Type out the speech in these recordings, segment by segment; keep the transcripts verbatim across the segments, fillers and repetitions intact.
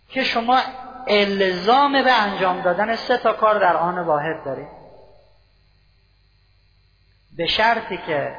که شما الزام به انجام دادن سه تا کار در آن واحد دارید، به شرطی که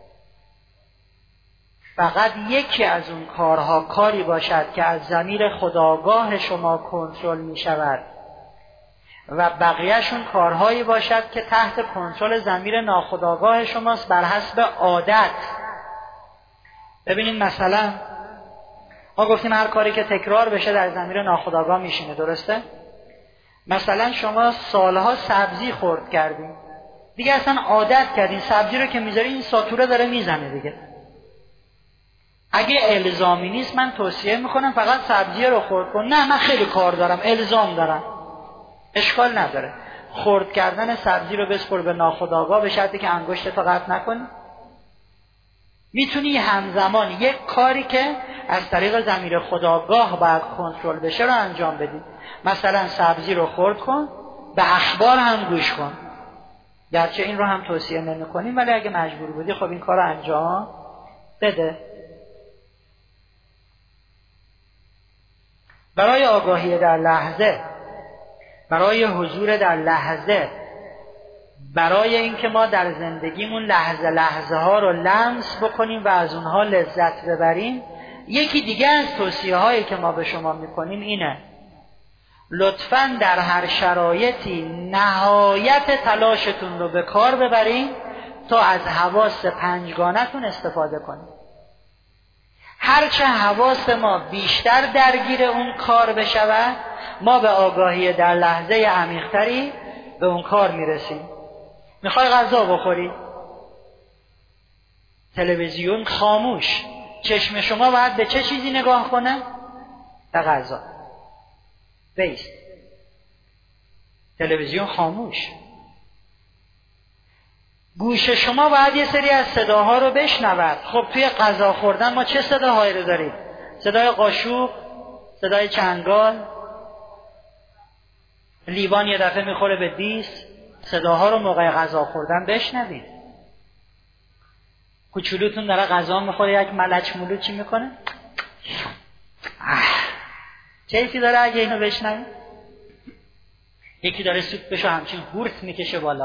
فقط یکی از اون کارها کاری باشد که از ضمیر خودآگاه شما کنترل می شود و بقیهشون کارهایی باشد که تحت کنترل ضمیر ناخودآگاه شماست بر حسب عادت. ببینید مثلا ما گفتیم هر کاری که تکرار بشه در ضمیر ناخودآگاه میشینه، درسته؟ مثلا شما سالها سبزی خورد کردین، دیگه اصلا عادت کردین سبزی رو که میذاری این ساتوره داره میزنه دیگه. اگه الزامی نیست من توصیه میکنم فقط سبزی رو خورد کن. نه من خیلی کار دارم، الزام دارم، اشکال نداره. خورد کردن سبزی رو بسپر به ناخودآگاه به شرطی که انگشتتو قطع نکنی. میتونی همزمان یک کاری که از طریق ضمیر خودآگاه باید کنترل بشه رو انجام بدی. مثلا سبزی رو خورد کن، به اخبار هم گوش کن. گرچه این رو هم توصیه نمی کنیم ولی اگه مجبور بودی خب این کار رو انجام بده. برای آگاهی در لحظه، برای حضور در لحظه، برای اینکه ما در زندگیمون لحظه لحظه ها رو لمس بکنیم و از اونها لذت ببریم، یکی دیگه از توصیه هایی که ما به شما میکنیم اینه: لطفاً در هر شرایطی نهایت تلاشتون رو به کار ببرین تا از حواس پنجگانتون استفاده کنید. هرچه حواس ما بیشتر درگیر اون کار بشود، ما به آگاهی در لحظه عمیق‌تری به اون کار میرسیم. میخوای غذا بخوری؟ تلویزیون خاموش، چشم شما باید به چه چیزی نگاه کنه؟ به غذا. بیست. تلویزیون خاموش. گوش شما باید یه سری از صداها رو بشنود. خب توی غذا خوردن ما چه صداهایی رو داریم؟ صدای قاشق، صدای چنگال، لیوان یه دفعه میخوره به دیس. صداها رو موقع غذا خوردن بشنوید. کوچولوتون داره غذا میخوره، یک ملچ مولو چی میکنه؟ چیزی داره اگه اینو بشنوید. یکی داره سوپشو همچین هورت میکشه بالا.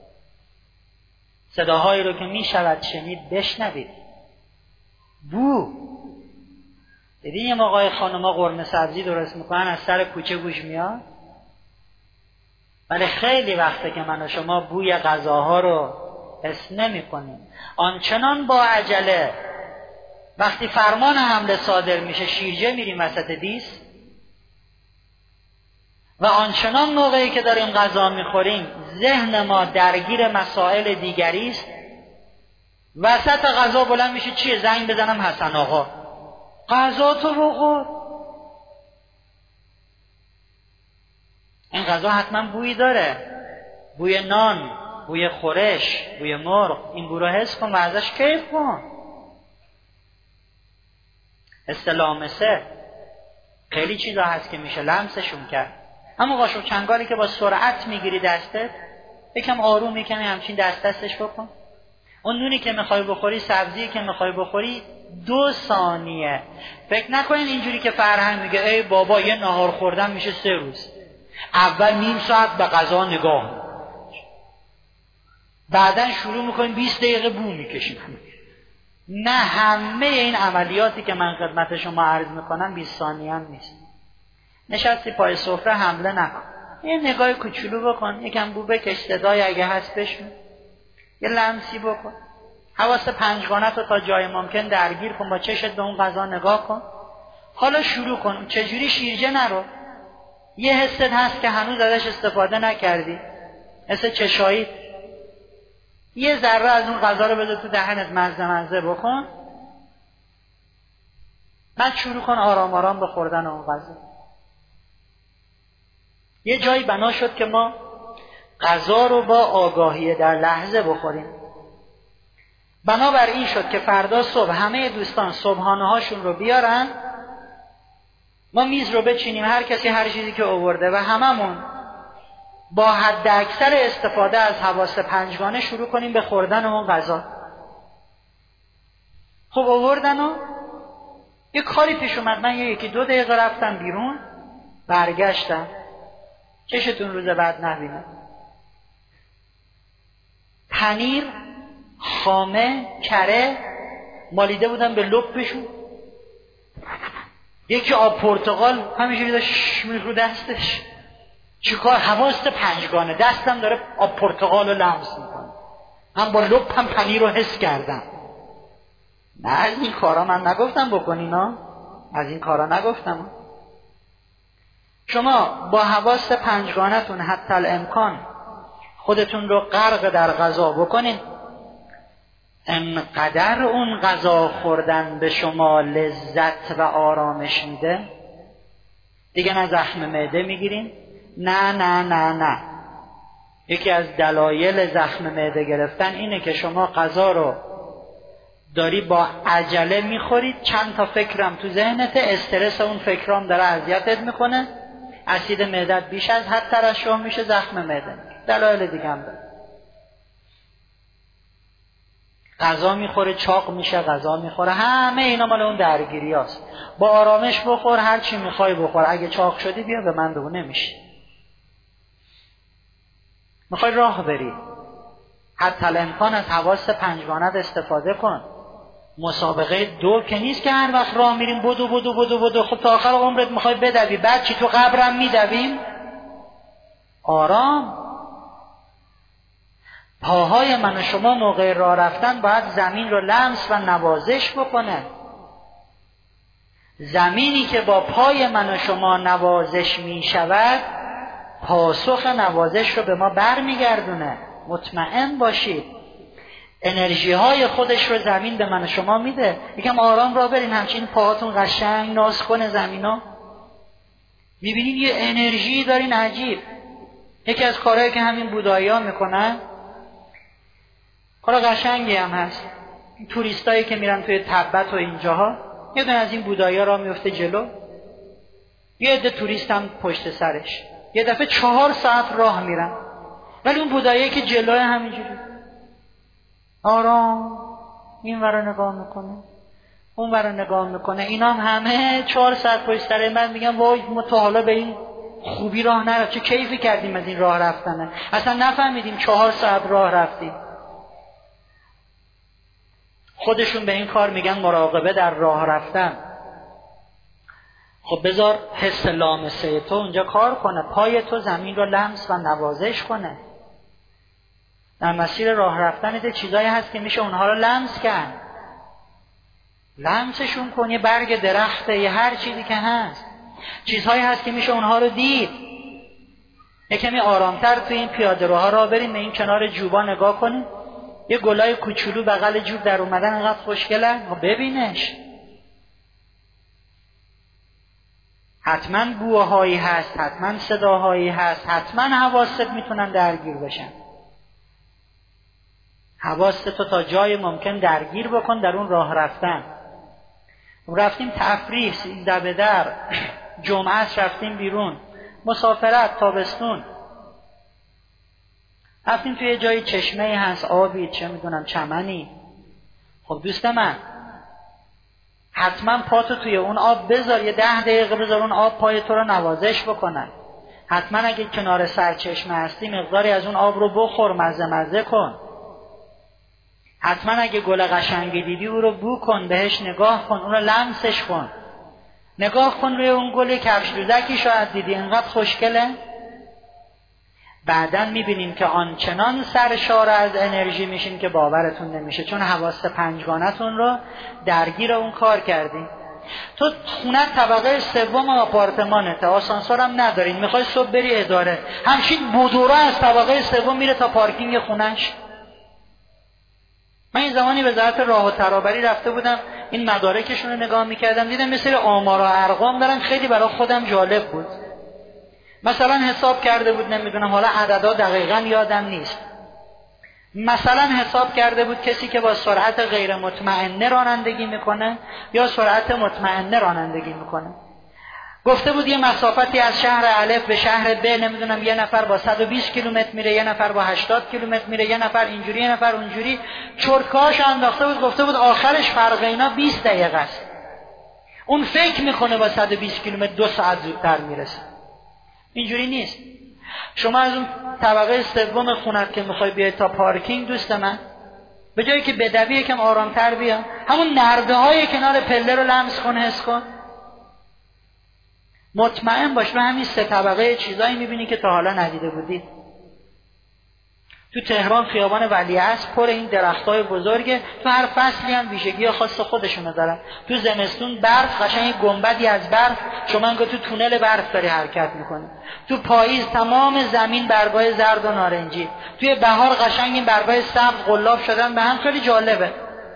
صداهایی رو که میشود شنید بشنوید. بو دیدین یه موقع خانوما قرمه سبزی درست میکنن از سر کوچه بوش میاد، ولی خیلی وقته که من و شما بوی غذاها رو حس نمی‌کنیم. آنچنان با عجله وقتی فرمان حمله صادر میشه شیرجه میریم وسط دیس و آنچنان موقعی که داریم غذا میخوریم ذهن ما درگیر مسائل دیگری است. وسط غذا بلند میشه چیه؟ زنگ بزنم حسن آقا غذا تو بخور. این غذا حتما بویی داره، بوی نان، بوی خورش، بوی مرغ. این بو رو حس کن و ازش کیف کن. استلامسه خیلی چیزا هست که میشه لمسشون کرد. اما قاشق چنگالی که با سرعت میگیری دستت، یکم آروم میکنی همچین دست دستش بکن. اون نونی که میخوای بخوری، سبزی که میخوای بخوری، دو ثانیه. فکر نکنین اینجوری که فرهنگ میگه ای بابا یه نهار خوردن میشه سه روز. اول نیم ساعت به غذا نگاه، بعدن شروع میکنین بیست دقیقه بو میکشین. نه، همه این عملیاتی که من خدمت شما عرض میکنم بیست ثانیه هم نیست. نشستی پای سفره حمله نکن، یه نگاه کوچولو بکن، یکم بو بکش، صدای اگه هست بشنو، یه لمسی بکن، حواس پنجگانت رو تا جای ممکن درگیر کن، با چشت به اون غذا نگاه کن. حالا شروع کن. چجوری؟ شیرجه نرو. یه حست هست که هنوز ازش استفاده نکردی، حس چشایی. یه ذره از اون غذا رو بده تو دهنت، مزه مزه بکن، بعد شروع کن آرام آرام به خوردن اون غذا. یه جایی بنا شد که ما غذا رو با آگاهی در لحظه بخوریم. بنابر این شد که فردا صبح همه دوستان صبحانه هاشون رو بیارن، ما میز رو بچینیم، هر کسی هر چیزی که آورده و هممون با حد اکثر استفاده از حواس پنجگانه شروع کنیم به خوردن اون غذا. خب آوردن و یه کاری پیش اومد، من یه یکی دو دقیقه رفتم بیرون، برگشتم، چشتون روز بعد نبینم. پنیر خامه کره مالیده بودم به لپشون، یکی آب پرتقال همیشه داشت رو دستش. چیکار؟ حواست پنجگانه، دستم داره آب پرتقال رو لمس میکنه، هم با لپ هم پنیر رو حس کردم. نه از این کارا من نگفتم بکنین ها، از این کارا نگفتم. شما با حواس پنجگانتون حتی الامکان خودتون رو غرق در غذا بکنین، انقدر اون غذا خوردن به شما لذت و آرامش میده دیگه نه زخم معده میگیرین، نه نه نه نه. یکی از دلایل زخم معده گرفتن اینه که شما غذا رو داری با عجله میخورید، چند تا فکرم تو ذهنت، استرس اون فکرام داره اذیتت میکنه، اسید معدت بیش از حد ترشح میشه، زخم معده. دلایل دیگه هم داره. غذا میخوره چاق میشه، غذا میخوره، همه اینا مال اون درگیری هاست. با آرامش بخور، هر چی میخوای بخور، اگه چاق شدی بیا به من بگو، نمیشه. میخوای راه بری، حتی الامکان از حواس پنجگانت استفاده کن. مسابقه دو که نیست که هر وقت راه میریم بدو بدو بدو بدو، خب تا آخر عمرت میخوای بدوی، بعد چی تو قبرم میدویم؟ آرام. پاهای من و شما موقع راه رفتن باید زمین رو لمس و نوازش بکنه. زمینی که با پای من و شما نوازش می شود پاسخ نوازش رو به ما بر می گردونه. مطمئن باشید انرژی های خودش رو زمین به من و شما میده. یکم آرام را برین، همچین پاهاتون قشنگ ناز کنه زمینا، میبینین یه انرژی دارین عجیب. یکی از کارهایی که همین بودایی ها میکنن، کار قشنگی هم هست، توریستایی که میرن توی تبت و اینجاها، یه دونه از این بودایی ها را میفته جلو، یه عده توریست هم پشت سرش، یه دفعه چهار ساعت راه میرن، ولی اون بودایی که جلوی همینجوری آرام این ور نگاه میکنه اون ور نگاه میکنه. اینا هم همه چهار ساعت پشت سر من میگن وای ما تا حالا به این خوبی راه نرفت، چه کیفی کردیم از این راه رفتنه، اصلا نفهمیدیم چهار ساعت راه رفتیم. خودشون به این کار میگن مراقبه در راه رفتن. خب بذار حس لامسه تو اونجا کار کنه، پای تو زمین رو لمس و نوازش کنه. در مسیر راه رفتن ده چیزایی هست که میشه اونها رو لمس کرد، لمسشون کن، یه برگ درخته، یه هر چیزی که هست، چیزهایی هست که میشه اونها رو دید. یه کمی آرامتر توی این پیاده روها را بریم، به این کنار جوبا نگاه کنیم، یه گلای کوچولو بغل جوب در اومدن انقدر خوشگله، ببینش. حتما بوهایی هست، حتما صداهایی هست، حتما حواست میتونن درگیر بشن. حواست تو تا جای ممکن درگیر بکن در اون راه رفتن. رفتیم تفریح، سیزده به در، جمعه رفتیم بیرون، مسافرت، تابستون، رفتیم توی جای چشمه هست، آبی، چه میدونم چمنی. خب دوست من حتما پاتو توی اون آب بذار، یه ده دقیقه بذار اون آب پای تو رو نوازش بکنن. حتما اگه کنار سرچشمه هستی مقداری از اون آب رو بخور، مزه مزه کن. حتما اگه گل قشنگی دیدی او رو بو کن، بهش نگاه کن، اون رو لمسش کن. نگاه کن روی اون گل کفش دوزکی شاید دیدی، اینقدر خوشگله. بعدن میبینیم که آنچنان سرشار از انرژی میشین که باورتون نمیشه، چون حواس پنجگانتون رو درگیر اون کار کردین. تو خونه طبقه سوم آپارتمانته، آسانسور هم ندارین، میخوای صبح بری اداره، همچین بدورا از طبقه سوم میره تا پارکینگ خونش. من این زمانی به وزارت راه و ترابری رفته بودم، این مدارکشون رو نگاه میکردم، دیدم مثل آمار و ارقام دارن، خیلی برای خودم جالب بود. مثلا حساب کرده بود، نمیدونم حالا عددا دقیقاً یادم نیست، مثلا حساب کرده بود کسی که با سرعت غیر مطمئنه رانندگی میکنه یا سرعت مطمئنه رانندگی میکنه، گفته بود یه مسافتی از شهر الف به شهر ب، نمیدونم یه نفر با صد و بیست کیلومتر میره، یه نفر با هشتاد کیلومتر میره، یه نفر اینجوری، یه نفر اونجوری، چرتکاش انداخته بود، گفته بود آخرش فرق اینا بیست دقیقه است. اون فکر میکنه با صد و بیست کیلومتر دو ساعت زودتر میرسه. اینجوری نیست. شما از اون طبقه سوم خونت که میخوای بیای تا پارکینگ دوست من، به جایی که بدوی یکم آرامتر بیا، همون نرده های کنار پله رو لمس کن، حس کن. مطمئن باش به همین سه طبقه چیزایی میبینی که تا حالا ندیده بودی. تو تهران خیابان ولیعصر پر این درختای بزرگه، تو هر فصلی هم ویژگی خاص خودشونو دارن. تو زمستون برف، قشنگ گنبدی از برف، شما انگار تو تونل برف داری حرکت میکنی. تو پاییز تمام زمین برگای زرد و نارنجی، توی بهار قشنگ این برگای سبز قلاب شدن به هم، خیلی جالبه.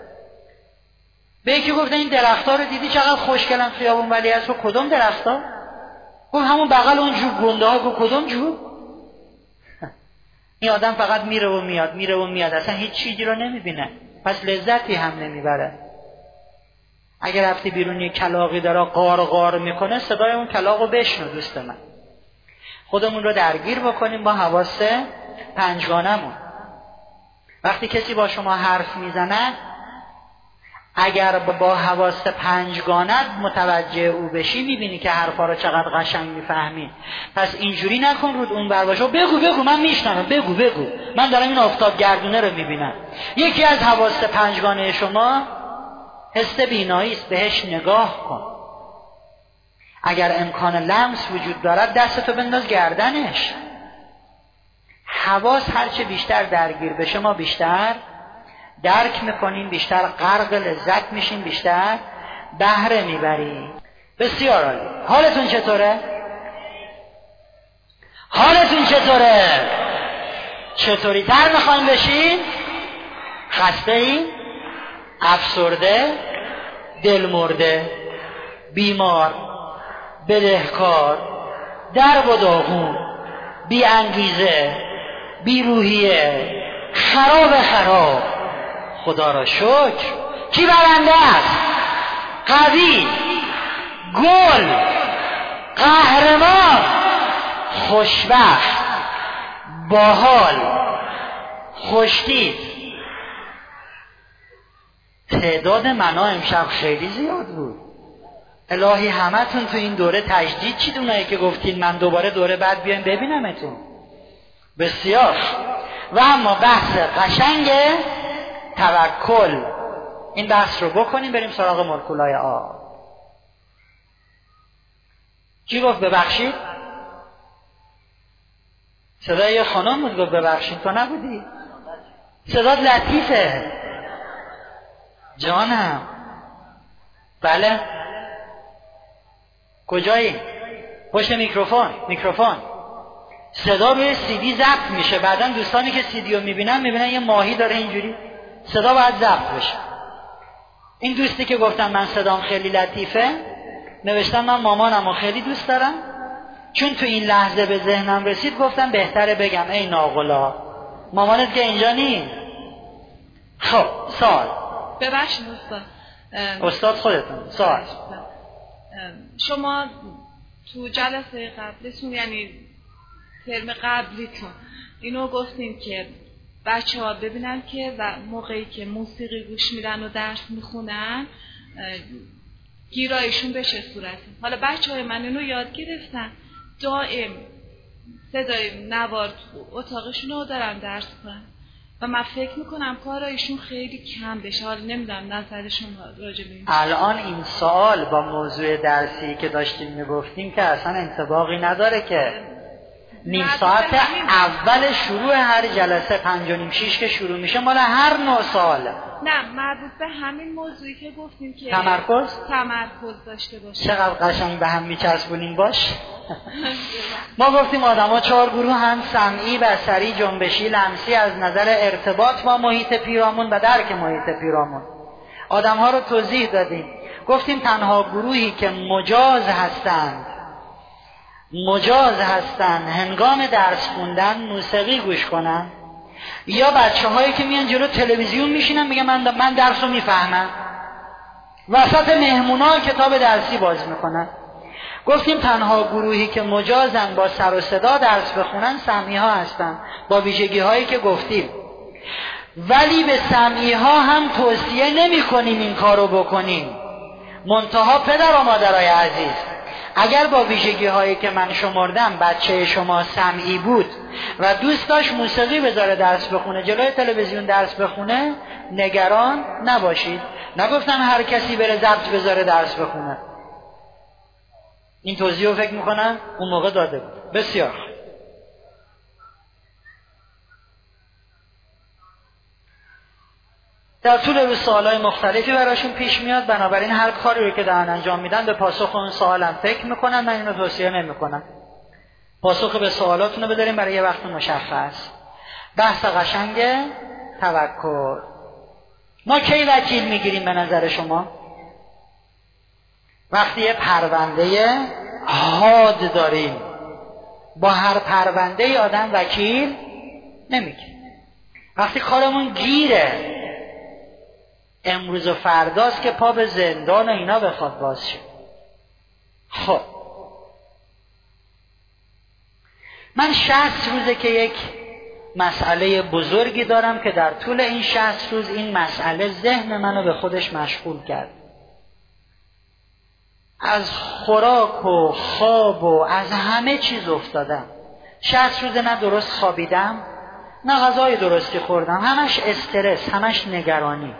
به یکی گفتن این درختا رو دیدی چقدر خوشگلن خیابون ولیعصر؟ کدوم درختا؟ گفت همون بغل اون جوب گنده ها. گفت کدوم جوب؟ این آدم فقط میره و میاد، میره و میاد، اصلا هیچ چیزی رو نمیبینه، پس لذتی هم نمیبره. اگر رفتی بیرون یه کلاغی داره قار قار میکنه، صدای اون کلاغو بشنو دوست من. خودمون رو درگیر بکنیم با حواس پنجگانمون. وقتی کسی با شما حرف میزنه، اگر با حواس پنجگانت متوجه او بشی، میبینی که حرفا رو چقدر قشنگ میفهمی. پس اینجوری نکن رود اون بر باشه بگو بگو من میشنوم، بگو بگو من دارم این آفتاب گردونه رو میبینم. یکی از حواس پنجگانه شما حس بینایی است، بهش نگاه کن. اگر امکان لمس وجود دارد دستتو بنداز گردنش. حواس هرچه بیشتر درگیر بشه ما بیشتر درک میکنیم، بیشتر غرق لذت میشیم، بیشتر بهره میبریم. بسیار عالی. حالتون چطوره؟ حالتون چطوره؟ چطوری تر میخواین بشین؟ خسته این؟ افسرده؟ دلمرده؟ بیمار؟ بدهکار؟ درب و داغون؟ بی انگیزه؟ بی روحیه؟ خراب خراب؟ خدا را شکر. کی برنده است؟ قوی، گل، قهرمان، خوشبخت، باحال، خوشتیپ. تعداد منا امشب خیلی زیاد بود. الهی همتون تو این دوره تجدید چید، اونایی که گفتین من دوباره دوره بعد بیایم ببینمتون. بسیار. و اما بحث قشنگ توکل، این بحث رو بکنیم بریم سراغ مولکولای آب. کی گفت ببخشید؟ صدای یه خانم بود گفت ببخشید، تو نبودی؟ صدات لطیفه جانم. بله کجایی؟ پشت میکروفون. میکروفون صدا روی سیدی ضبط میشه، بعدا دوستانی که سیدی رو میبینن میبینن یه ماهی داره اینجوری، صدا باید ضبط بشه. این دوستی که گفتم من صدام خیلی لطیفه، نوشتم من مامانم رو خیلی دوست دارم، چون تو این لحظه به ذهنم رسید گفتم بهتره بگم ای ناقلا مامانت که اینجا نیست. خب سوال. ببخشید استاد. استاد خودتون. سوال. شما تو جلسه قبلتون یعنی ترم قبلیتون اینو گفتیم که بچه ها ببینن که و موقعی که موسیقی گوش میدن و درس میخونن گیرایشون بشه صورتی. حالا بچه های من اینو یاد گرفتن دائم صدای نوار تو اتاقشون رو دارن درس کنن و من فکر میکنم کارایشون خیلی کم بشه. حالا نمیدونم نظرشون راجع به این. الان این سوال با موضوع درسی که داشتیم میگفتیم که اصلا انطباقی نداره که نیم ساعت اول شروع هر جلسه پنج و نیم شیش که شروع میشه مال هر نوع سواله. نه مربوط به همین موضوعی که گفتیم که تمرکز تمرکز داشته باشه. چقدر قشنگ به هم میچسبونیم باش. ما گفتیم آدم ها چهار گروه هم سمعی، بصری، جنبشی، لمسی از نظر ارتباط با محیط پیرامون و درک محیط پیرامون. آدم ها رو توضیح دادیم. گفتیم تنها گروهی که مجاز هستند مجاز هستند هنگام درس خوندن موسیقی گوش کنن، یا بچه هایی که میان جلو تلویزیون میشینن میگن من من درس رو میفهمم، وسط مهمونا کتاب درسی باز میکنن. گفتیم تنها گروهی که مجازن با سر و صدا درس بخونن سمعی ها هستن با ویژگی هایی که گفتیم، ولی به سمعی ها هم توصیه نمی کنیم این کارو بکنیم. منتها پدر و مادرای عزیز اگر با ویژگی هایی که من شمردم بچه شما سمعی بود و دوست داشت موسیقی بذاره درس بخونه، جلوی تلویزیون درس بخونه، نگران نباشید. نگفتم هر کسی بره ضبط بذاره درس بخونه. این توضیح رو فکر میکنم اون موقع داده بود. بسیار در طول روز سوالای مختلفی براشون پیش میاد، بنابراین هر کاری رو که دارن انجام میدن به پاسخ اون سوالم فکر میکنن. من اینو توصیه نمیکنم. پاسخ به سوالاتونو بذاریم برای یه وقت مشخص. بحث قشنگ توکل. ما کی وکیل میگیریم به نظر شما؟ وقتی یه پرونده حاد داریم. با هر پرونده ای آدم وکیل نمیگیره. وقتی کارمون گیره، امروز و فرداست که پا به زندان و اینا بخواد باز شد. خب من شصت روزه که یک مسئله بزرگی دارم که در طول این شصت روز این مسئله ذهن منو به خودش مشغول کرد. از خوراک و خواب و از همه چیز افتادم. شصت روزه نه درست خوابیدم نه غذای درستی خوردم، همش استرس، همش نگرانی.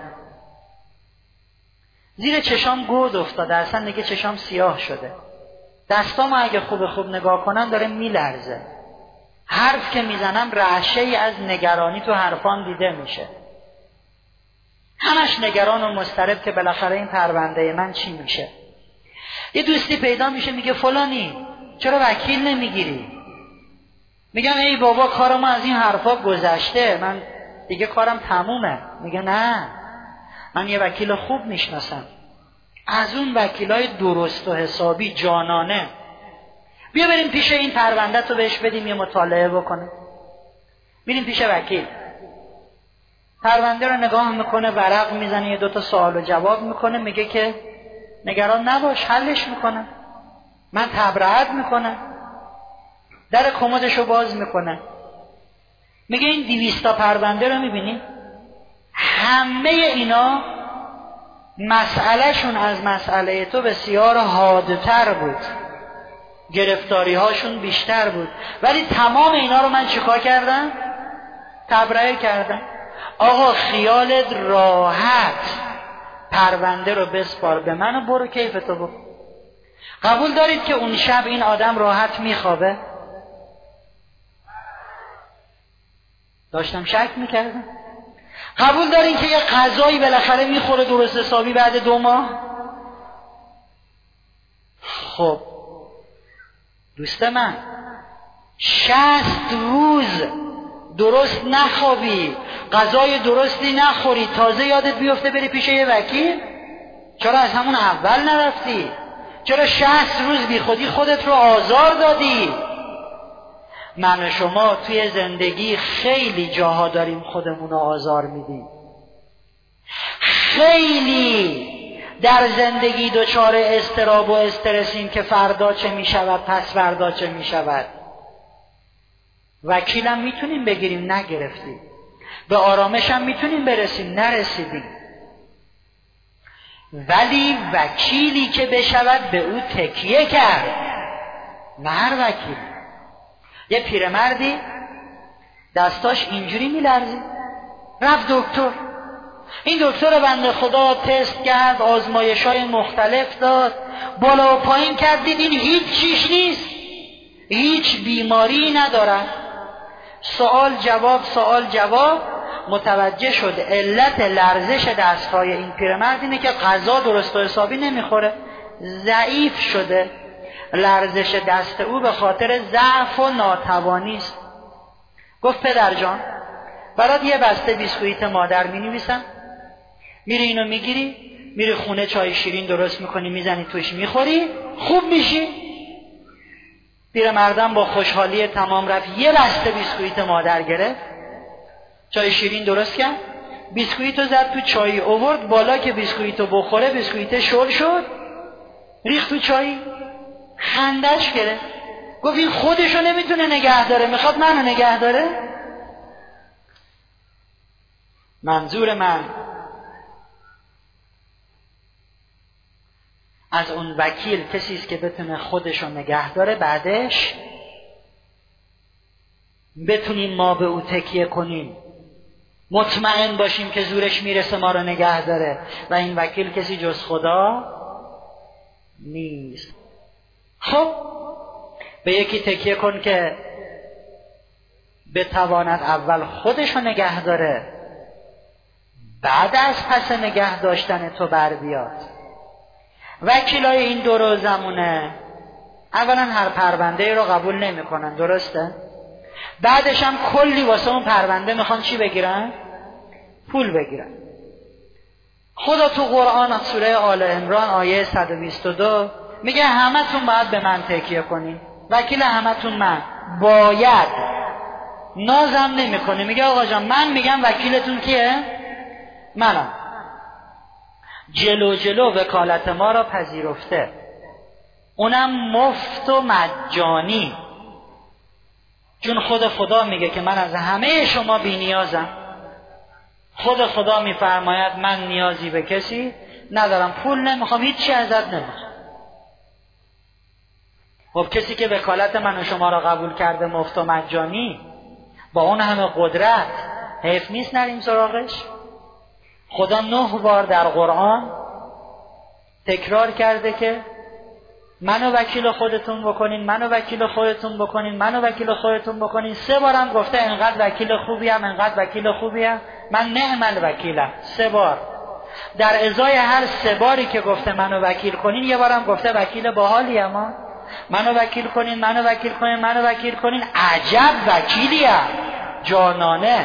زیر چشام گود افتاده، اصلا دیگه چشام سیاه شده. دستامو اگه خوب خوب نگاه کنم داره میلرزه. حرف که میزنم رعشه ای از نگرانی تو حرفان دیده میشه. همش نگران و مضطرب که بالاخره این پرونده من چی میشه. یه دوستی پیدا میشه میگه فلانی چرا وکیل نمیگیری؟ میگم ای بابا کار ما از این حرفا گذشته، من دیگه کارم تمومه. میگه نه، من یه وکیل خوب میشناسم، از اون وکیلای درست و حسابی جانانه. بیا بریم پیش این پرونده تو بهش بدیم یه مطالعه بکنه. میریم پیش وکیل، پرونده رو نگاه میکنه، ورق میزنه، یه دوتا سوال و جواب میکنه، میگه که نگران نباش حلش میکنه، من تبرئت میکنه. در کمدشو باز میکنه، میگه این دویستا پرونده رو میبینی؟ همه اینا مسئله شون از مسئله تو بسیار حادتر بود، گرفتاری هاشون بیشتر بود، ولی تمام اینا رو من چیکار کردم؟ تبرئه کردم. آقا خیالت راحت، پرونده رو بسپار به من و برو کیفتو بکن. قبول دارید که اون شب این آدم راحت میخوابه؟ داشتم شک میکردم. قبول دارین که یه غذایی بالاخره میخوره درست حسابی بعد دو ماه؟ خب دوست من، شصت روز درست نخوابی، غذای درستی نخوری، تازه یادت بیفته بری پیش یه وکیل؟ چرا از همون اول نرفتی؟ چرا شصت روز بی خودی خودت رو آزار دادی؟ من و شما توی زندگی خیلی جاها داریم خودمون رو آزار میدیم. خیلی در زندگی دچار اضطراب و استرسیم که فردا چه میشود، پس فردا چه میشود. وکیلم میتونیم بگیریم، نگرفتیم. به آرامشم میتونیم برسیم، نرسیدیم. ولی وکیلی که بشود به او تکیه کرد، نه هر وکیل. یه پیرمردی دستاش اینجوری میلرزید، رفت دکتر. این دکتر بنده خدا تست کرد، آزمایش‌های مختلف داد، بالا و پایین کرد، دید این هیچ چیز نیست، هیچ بیماری نداره. سوال جواب سوال جواب، متوجه شد علت لرزش دستهای این پیرمرد اینه که غذا درست و حسابی نمیخوره، ضعیف شده. لرزش دست او به خاطر ضعف و ناتوانی است. گفت پدر جان، برات یه بسته بیسکویت مادر می‌نویسم، میری اینو میگیری، میری خونه چای شیرین درست میکنی، میزنی توش میخوری، خوب میشی. پیرمردم با خوشحالی تمام رفت، یه بسته بیسکویت مادر گرفت، چای شیرین درست کرد، بیسکویتو زد تو چای، آورد بالا که بیسکویتو بخوره، بیسکویت شل شد، ریخت تو چای، خندش گرفت. گفت این خودشو نمیتونه نگه داره، میخواد منو نگه داره. منظور من از اون وکیل کسی است که بتونه خودش رو نگه داره، بعدش بتونیم ما به او تکیه کنیم، مطمئن باشیم که زورش میرسه ما رو نگه داره و این وکیل کسی جز خدا نیست. خب به یکی تکیه کن که بتواند اول خودش رو نگه داره، بعد از پس نگه داشتن تو بر بیاد. وکیلای این دور زمونه اولا هر پرونده رو قبول نمی کنن، درسته؟ بعدش هم کلی واسه اون پرونده میخوان چی بگیرن؟ پول بگیرن. خدا تو قرآن سوره آل عمران آیه صد و بیست و دو میگه همه تون باید به من تکیه کنین. وکیل همه تون من باید، نازم نمی کنه، میگه آقا جان من میگم وکیلتون کیه؟ منم. جلو جلو وکالت ما را پذیرفته، اونم مفت و مجانی، چون خود خدا میگه که من از همه شما بی نیازم. خود خدا میفرماید من نیازی به کسی ندارم، پول نمیخوام، هیچی ازت نمیخوام. خب کسی که وکالت من و شما را قبول کرده مفت و مجانی با اون همه قدرت، حیف نیست نریم سراغش؟ خدا نه بار در قرآن تکرار کرده که منو وکیل خودتون بکنین، منو وکیل خودتون بکنین، منو وکیل خودتون بکنین. سه بارم گفته انقدر وکیل خوبیم، انقدر وکیل خوبیم، من نعم الوکیلم. سه بار. در ازای هر سه باری که گفته منو وکیل کنین یه بارم گفته وکیل باحالی، اما منو وکیل کنین، منو وکیل کنین، منو وکیل کنین. عجب وکیلیم، جانانه.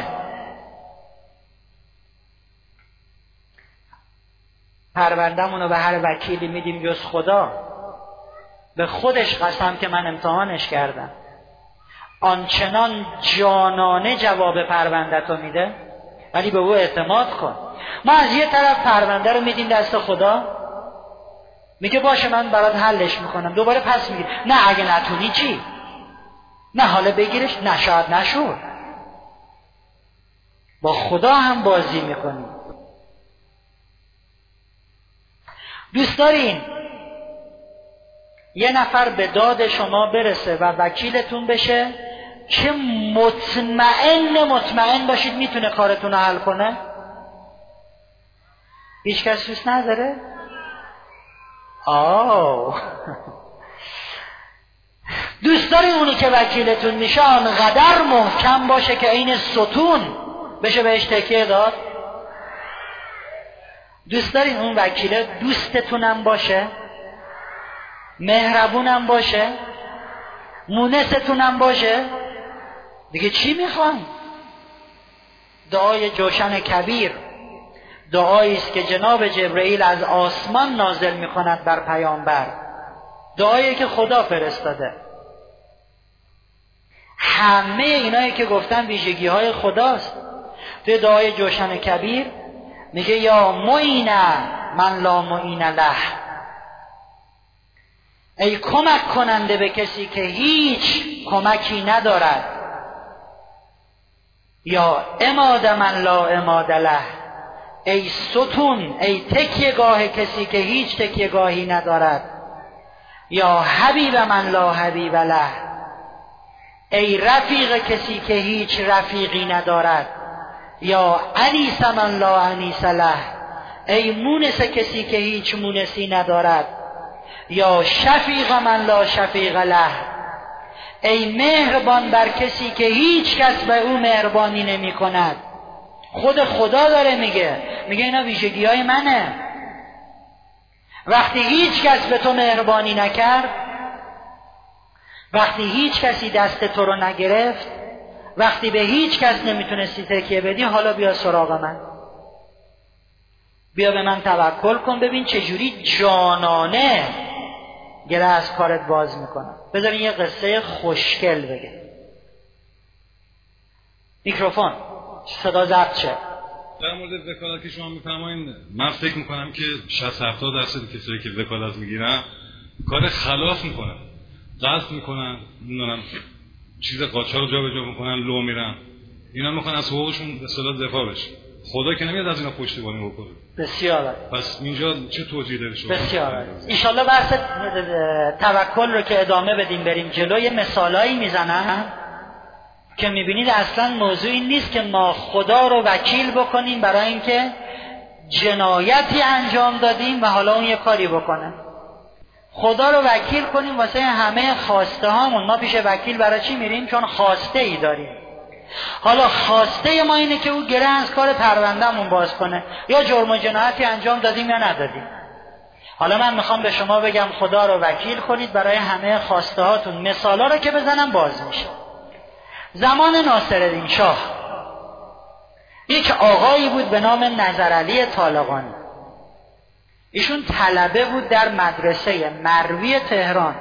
پرونده‌مونو به هر وکیلی میدیم جز خدا. به خودش قسم که من امتحانش کردم، آنچنان جانانه جواب پرونده‌تو میده، ولی به او اعتماد کن. ما از یه طرف پرونده رو میدیم دست خدا، میگه باشه من برات حلش میکنم، دوباره پس میگه نه اگه نتونی چی؟ نه حالا بگیرش، نه شاید نشور. با خدا هم بازی میکنیم. دوست دارین یه نفر به داد شما برسه و وکیلتون بشه که مطمئن مطمئن باشید میتونه کارتون رو حل کنه؟ هیچ کس دوست نداره؟ آه دوست داری اونی که وکیلتون میشه آنقدر محکم باشه که این ستون بشه بهش تکیه داد؟ دوست دارین اون وکیله دوستتونم باشه، مهربونم باشه، مونستونم باشه؟ دیگه چی میخواین؟ دعای جوشن کبیر دعایی است که جناب جبرئیل از آسمان نازل میکند بر پیامبر، دعایی که خدا فرستاده. همه اینایی که گفتن ویژگی های خداست. توی دعای جوشن کبیر میگه یا معین من لا معین له، ای کمک کننده به کسی که هیچ کمکی ندارد. یا عماد من لا عماد له، ای ستون، ای تکیهگاه کسی که هیچ تکیهگاهی ندارد. یا حبیب من لا حبیب له، ای رفیق کسی که هیچ رفیقی ندارد. یا انیس من لا انیس له، ای مونس کسی که هیچ مونسی ندارد. یا شفیق من لا شفیق له، ای مهربان بر کسی که هیچ کس به او مهربانی نمی کند. خود خدا داره میگه، میگه اینا ویژگی های منه. وقتی هیچ کس به تو مهربانی نکرد، وقتی هیچ کسی دست تو رو نگرفت، وقتی به هیچ کس نمیتونستی تکیه بدی، حالا بیا سراغ من، بیا به من توکل کن، ببین چجوری جانانه گره از کارت باز میکنم. بذارین یه قصه خوشگل بگم. میکروفون صدا ضبط شه. در مورد وکالت که شما میفرمایید، من فکر میکنم که شصت هفتاد درصد کسایی که وکالت میگیرن کار خلاف میکنن، قصد میکنن، نمیدونم چیز قاچاق جابجا میکنن، لو میرن، اینا میخوان از حقوقشون به اصطلاح دفاع بشه. خدا که نمیاد از اینا پشتیبانی بکنه. بسیار. پس اینجا چه توجیه داره شما؟ بسیار. ان شاءالله بحث توکل رو که ادامه بدیم بریم جلو. یه مثالایی میزنم که میبینید اصلا موضوع این نیست که ما خدا رو وکیل بکنیم برای اینکه جنایتی انجام دادیم و حالا اون یه کاری بکنه. خدا رو وکیل کنیم واسه همه خواسته هامون. ما پیش وکیل برای چی میریم؟ چون خواسته ای داریم. حالا خواسته ما اینه که او گره از کار پروندهمون باز کنه، یا جرم و جنایتی انجام دادیم یا ندادیم. حالا من میخوام به شما بگم خدا رو وکیل کنید برای همه خواسته هاتون. مثالا رو که بزنم باز میشه. زمان ناصرالدین شاه یک آقایی بود به نام نظرعلی طالقانی. ایشون طلبه بود در مدرسه مروی تهران.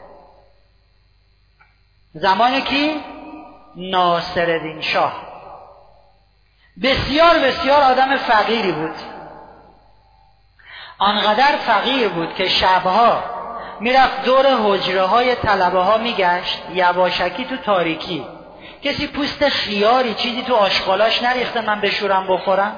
زمانی که ناصرالدین شاه بسیار بسیار آدم فقیری بود. آنقدر فقیر بود که شبها میرفت دور حجره های طلبه ها میگشت، یواشکی تو تاریکی. کسی پوست خیاری چیزی تو آشغالاش نریخته من بشورم بخورم؟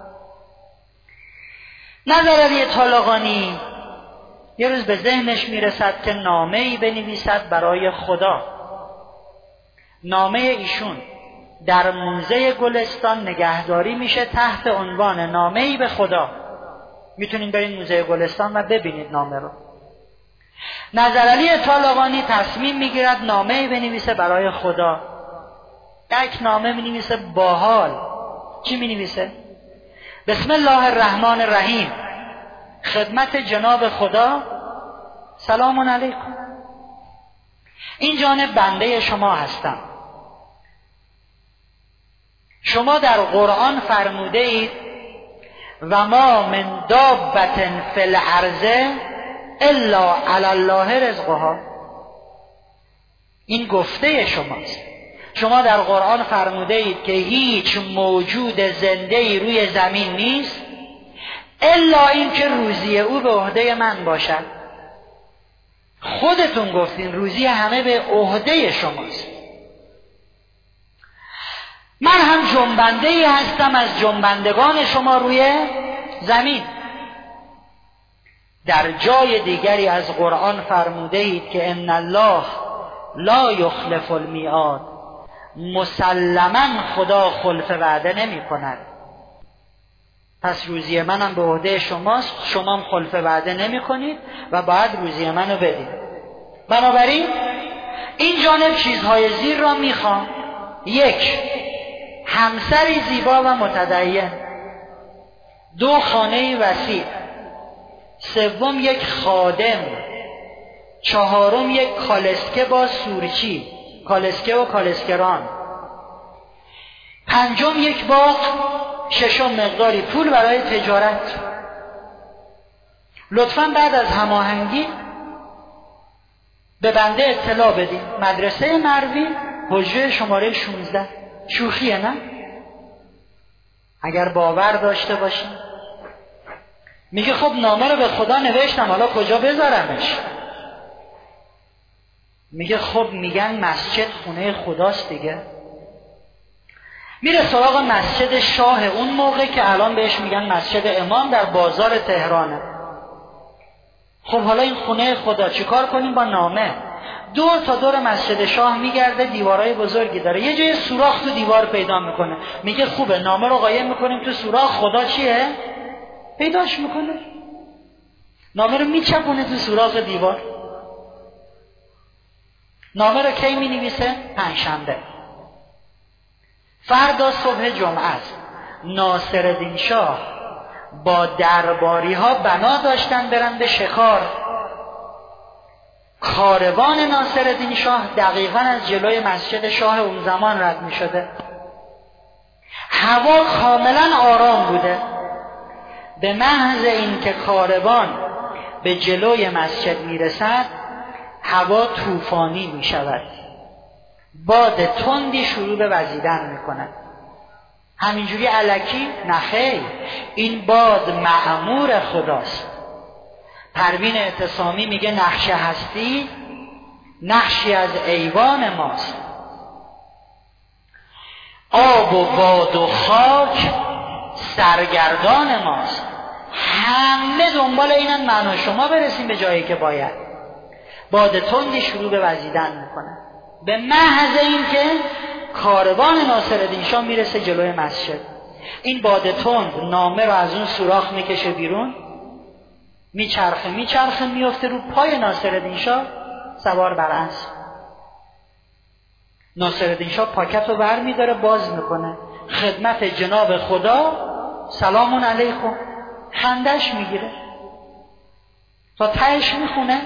نظرعلی طالقانی یه روز به ذهنش میرسد که نامه‌ای بنویسد برای خدا. نامه ایشون در موزه گلستان نگهداری میشه تحت عنوان نامه‌ای به خدا. میتونین برین موزه گلستان و ببینید نامه رو. نظرعلی طالقانی تصمیم میگیرد نامه‌ای بنویسه برای خدا. یک نامه مینویسه باحال. چی مینویسه؟ بسم الله الرحمن الرحیم، خدمت جناب خدا، سلام علیکم. این جانب بنده شما هستم. شما در قرآن فرموده اید و ما من دابة فی الارض الا علی الله رزقها. این گفته شماست. شما در قرآن فرموده اید که هیچ موجود زنده‌ای روی زمین نیست الا این که روزی او به عهده من باشد. خودتون گفتین روزی همه به عهده شماست. من هم جنبنده ای هستم از جنبندگان شما روی زمین. در جای دیگری از قرآن فرموده اید که ان الله لا یخلف المیعاد. مسلما خدا خلف وعده نمی کند. پس روزی منم به عهده شماست، شما هم خلف وعده نمی کنید و باید روزی منو بدید. بنابراین این جانب چیزهای زیر را میخوام. یک، همسری زیبا و متدین. دو، خانه وسیع. سوم، یک خادم. چهارم، یک کالسکه با سورچی، کالسکه و کالسکران. پنجم، یک باغ. ششم، مقداری پول برای تجارت. لطفاً بعد از هماهنگی به بنده اطلاع بدین. مدرسه مروی، حجره شماره شانزده. شوخیه نه؟ اگر باور داشته باشین. میگه خب نامه رو به خدا نوشتم، حالا کجا بذارمش؟ میگه خب میگن مسجد خونه خداست دیگه. میره سراغ مسجد شاه اون موقع که الان بهش میگن مسجد امام، در بازار تهرانه. خب حالا این خونه خدا چیکار کنیم با نامه؟ دور تا دور مسجد شاه میگرده، دیوارای بزرگی داره. یه جای سوراخ تو دیوار پیدا میکنه. میگه خوبه نامه رو قایم میکنیم تو سوراخ، خدا چیه؟ پیداش میکنه. نامه رو میچپونه تو سوراخ دیوار. نامه رو کی مینویسه؟ پنجشنبه. فردا صبح جمعه است. ناصرالدین شاه با درباری ها بنا داشتن برن به شکار. کاروان ناصرالدین شاه دقیقاً از جلوی مسجد شاه اون زمان رد می شده. هوا کاملا آرام بوده. به محض اینکه کاروان به جلوی مسجد می رسد، هوا طوفانی می شود. باد تندی شروع به وزیدن می کند. همینجوری الکی؟ نخیر، این باد مأمور خداست. پروین اعتصامی میگه نقش هستی نقشی از ایوان ماست. آب و باد و خاک سرگردان ماست. همه دنبال اینن من و شما برسیم به جایی که باید. باد تندی شروع به وزیدن میکنه به محض این که کاروان ناصرالدین شاه میرسه جلوی مسجد. این باد تند نامه رو از اون سوراخ میکشه بیرون، میچرخه میچرخه میفته رو پای ناصرالدین شاه سوار بر اسب. ناصرالدین شاه پاکت رو بر میداره باز میکنه، خدمت جناب خدا سلام علیکم، خندش میگیره تا تهش میخونه.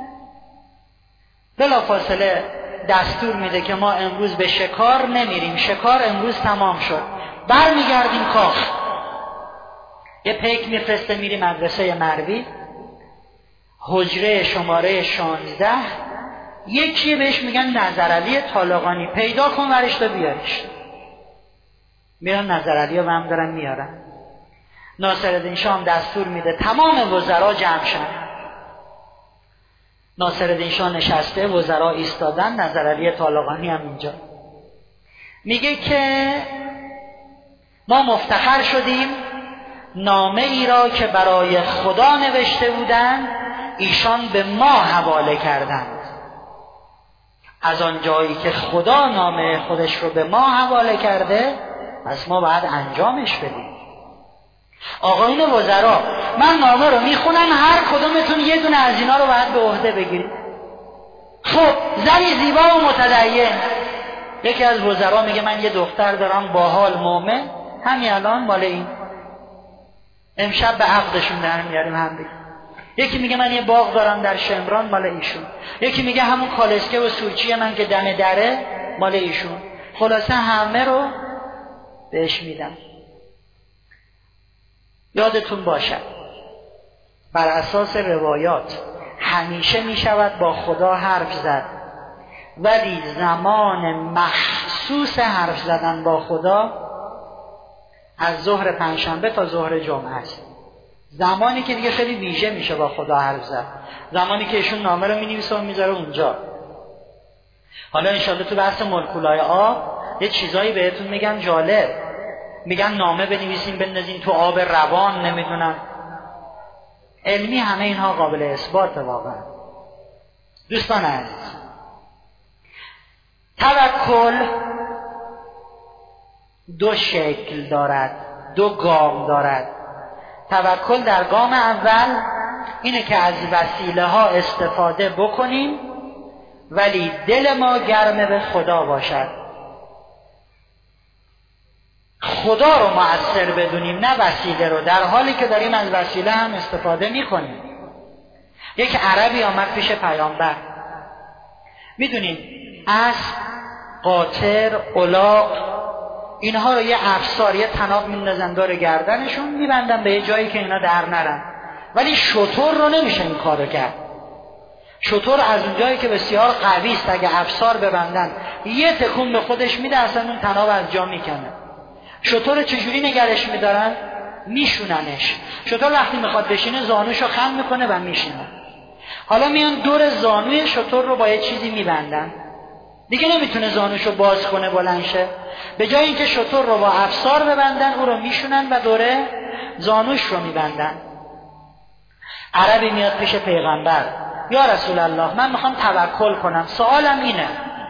بلافاصله دستور میده که ما امروز به شکار نمیریم، شکار امروز تمام شد، بر میگردیم کاخ. یه پیک میفرسته میری مدرسه مروی، حجره شماره شانزده، یکی بهش میگن نظرعلی طالقانی، پیدا کن ورش تو بیارش. میرن نظرعلی رو هم دارن میارن. ناصرالدین شاه هم دستور میده تمام وزرا جمع شن. ناصرالدین شاه نشسته، وزرا ایستادن، نظرعلی طالقانی هم اینجا. میگه که ما مفتخر شدیم نامه ای را که برای خدا نوشته بودند ایشان به ما حواله کردند. از آن جایی که خدا نامه خودش رو به ما حواله کرده پس ما باید انجامش بدیم. آقایون وزرا، من نامه رو میخونم، هر کدومتون یه دونه از اینا رو باید به عهده بگیرید. خب زنی زیبا و متدین. یکی از وزرا میگه من یه دختر دارم باحال مومن، همین الان مال این، امشب به عقدشون در میاریم هم بگیم. یکی میگه من یه باغ دارم در شمران، مال ایشون. یکی میگه همون کالسکه و سوچی من که دم دره، مال ایشون. خلاصه همه رو بهش میدم. یادتون باشد بر اساس روایات همیشه میشود با خدا حرف زد، ولی زمان مخصوص حرف زدن با خدا از ظهر پنجشنبه تا ظهر جمعه است. زمانی که دیگه خیلی ویژه میشه با خدا حرف زد، زمانی که ایشون نامه رو مینویسه و میذاره اونجا. حالا انشالله تو بحث مولکولای آب یه چیزایی بهتون میگم جالب. میگن نامه بنویسیم بندازین تو آب روان، نمیدونم. علمی همه اینها قابل اثبات واقعا. دوستان عزیز، توکل دو شکل دارد، دو گام دارد. توکل در گام اول اینه که از وسیله ها استفاده بکنیم ولی دل ما گرم به خدا باشد، خدا رو مؤثر بدونیم نه وسیله رو، در حالی که داریم از وسیله هم استفاده میکنیم. یک عربی آمد پیش پیامبر، میدونیم اسب، قاطر، الاغ، اینها رو یه افسار، یه طناب میندازن دور گردنشون، میبندن به یه جایی که اینا در نرن. ولی شتر رو نمیشه این کارو کرد. شتر از اون جایی که بسیار قوی است، اگه افسار ببندن یه تکون به خودش میده اصلا اون طناب از جا میکنه. شتر چجوری نگرش میدارن؟ میشوننش. شتر وقتی میخواد بشینه زانوشو خم میکنه و میشینه. حالا میان دور زانوی شتر رو با یه چیزی میبندن، دیگه نمیتونه زانوشو باز کنه بلند شه. به جای اینکه شتر رو با افسار ببندن او رو میشونن و دوره زانوش رو میبندن. عربی میاد پیش پیغمبر، یا رسول الله من میخوام توکل کنم، سوالم اینه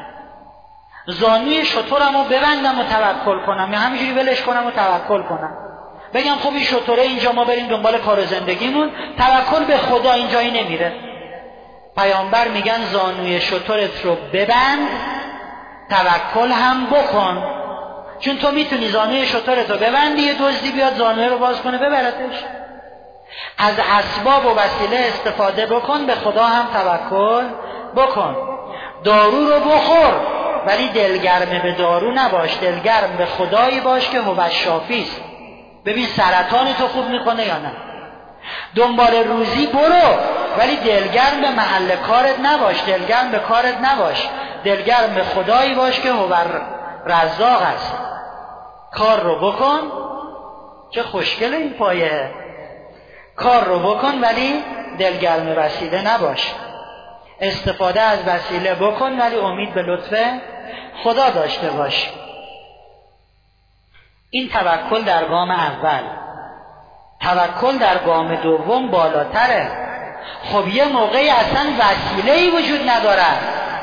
زانوی شترم رو ببندم و توکل کنم یا همینجوری ولش کنم و توکل کنم؟ بگم خب این شتره اینجا ما بریم دنبال کار زندگیمون، توکل به خدا اینجایی نمیره. پیامبر میگن زانوی شترت رو ببند، توکل هم بکن، چون تو میتونی زانوی شترت رو ببندی یه دزدی بیاد زانوی رو باز کنه ببرتش. از اسباب و وسیله استفاده بکن، به خدا هم توکل بکن. دارو رو بخور ولی دلگرم به دارو نباش، دلگرم به خدایی باش که هو الشافی است. ببین سرطان تو خوب میکنه یا نه. دنبال روزی برو ولی دلگرم به محل کارت نباش، دلگرم به کارت نباش، دلگرم به خدایی باش که هو رزاق است. کار رو بکن، چه خوشگله این پایه، کار رو بکن ولی دلگرم وسیله نباش. استفاده از وسیله بکن ولی امید به لطف خدا داشته باش. این توکل در گام اول. توکل در گام دوم بالاتره. خب یه موقعی اصلا وسیله‌ای وجود ندارد،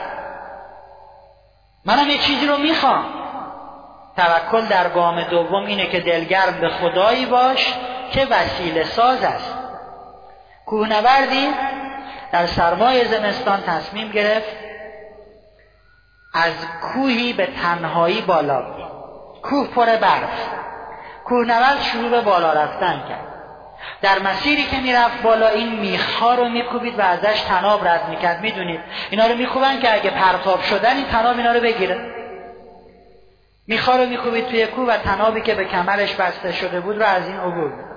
منم یه چیزی رو میخوام. توکل در گام دوم اینه که دلگرم به خدایی باش که وسیله ساز است. کوهنوردی در سرمای زمستان تصمیم گرفت از کوهی به تنهایی بالا بود. کوه پر برف. کوهنورد شروع به بالا رفتن کرد. در مسیری که میرفت بالا این میخها رو میکوبید و ازش طناب رد میکرد. میدونید اینا رو میکوبن که اگه پرتاب شدن این طناب اینا رو بگیره. میخها رو میکوبید توی کوه و طنابی که به کمرش بسته شده بود رو از این عبور می‌داد.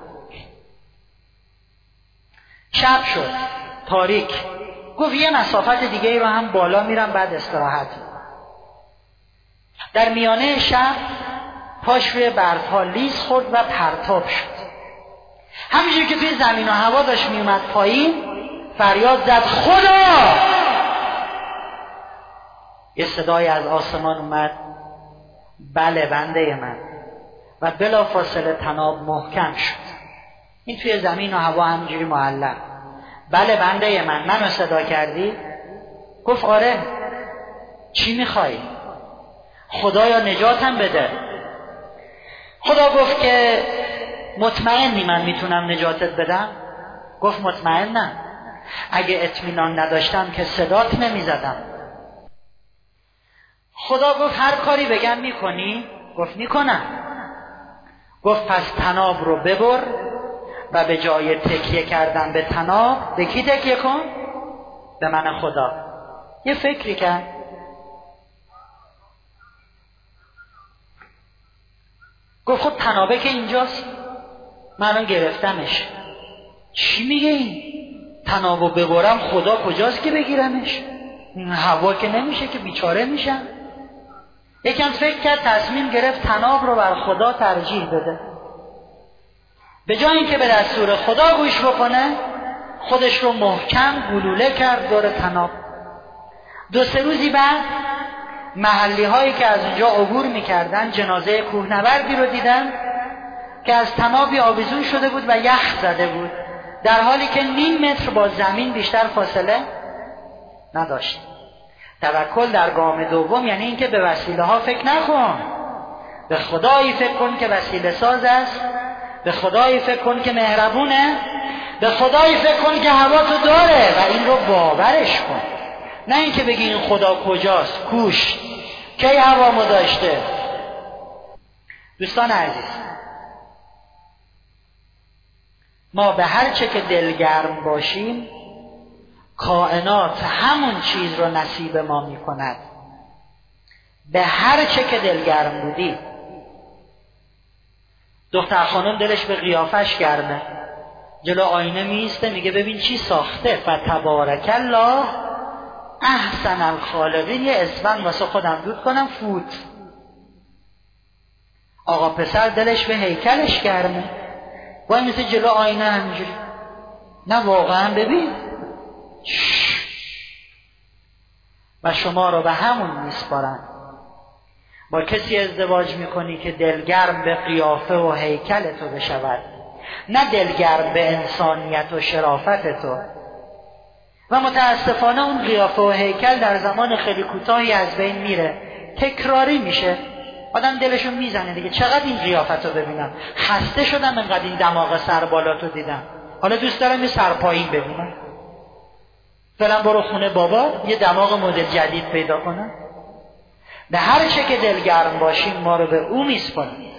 شب شد، تاریک. گفت یه مسافت دیگه ای رو هم بالا میرم بعد استراحت. در میانه شب پاش روی برف‌ها لیز خورد و پرتاب شد. همینجور که توی زمین و هوا داشت میومد پایین فریاد زد خدا! یه صدای از آسمان اومد بله بنده من، و بلا فاصله طناب محکم شد. این توی زمین و هوا همینجوری معلق. بله بنده من، منو صدا کردی؟ گفت آره. چی میخوای؟ خدایا نجاتم بده. خدا گفت که مطمئنی من میتونم نجاتت بدم؟ گفت مطمئنم. اگه اطمینان نداشتم که صدات نمیزدم. خدا گفت هر کاری بگم میکنی؟ گفت میکنم. گفت پس طناب رو ببر و به جای تکیه کردن به طناب به کی تکیه کن؟ به من خدا. یه فکری کرد. گفت خب طنابه که اینجاست، من گرفتمش. چی میگه این؟ طنابو ببرم خدا کجاست که بگیرمش؟ هوا که نمیشه که بیچاره میشم. یکم فکر کرد، تصمیم گرفت طناب رو بر خدا ترجیح بده. به جای اینکه به دستور خدا گوش بکنه خودش رو محکم گلوله کرد دور طناب. دو سه روزی بعد محلی هایی که از اونجا عبور میکردن جنازه کوهنوردی رو دیدن که از طنابی آویزون شده بود و یخ زده بود، در حالی که نیم متر با زمین بیشتر فاصله نداشت. توکل در گام دوم یعنی اینکه به وسیله ها فکر نکن، به خدایی فکر کن که وسیله ساز است، به خدایی فکر کن که مهربونه، به خدایی فکر کن که هوا تو داره و این رو باورش کن. نه اینکه بگی این خدا کجاست، کوش کی هوامو داشته. دوستان عزیز، ما به هر چه که دلگرم باشیم کائنات همون چیز رو نصیب ما می کند. به هر چه که دلگرم بودی. دختر خانم دلش به قیافش گرمه، جلو آینه میسته میگه ببین چی ساخته، فتبارک الله احسن الخالقین. یه اسفند واسه خودم دود کنم فوت. آقا پسر دلش به هیکلش گرمه، وای مثل جلو آینه همینجوری. نه واقعا ببین. و شما رو به همون میسپارن. با کسی ازدواج میکنی که دلگرم به قیافه و هیکل تو بشود، نه دلگرم به انسانیت و شرافت تو. و متاسفانه اون قیافه و هیکل در زمان خیلی کوتاهی از بین میره، تکراری میشه. آدم دلشون میزنه دیگه، چقدر این قیافت رو ببینم، خسته شدم انقدر این دماغ سربالاتو دیدم، حالا دوست دارم یه سرپایین ببینم. فعلا برو خونه بابا یه دماغ مدل جدید پیدا کنم. به هر چه که دلگرم باشیم ما رو به او میسپاریم.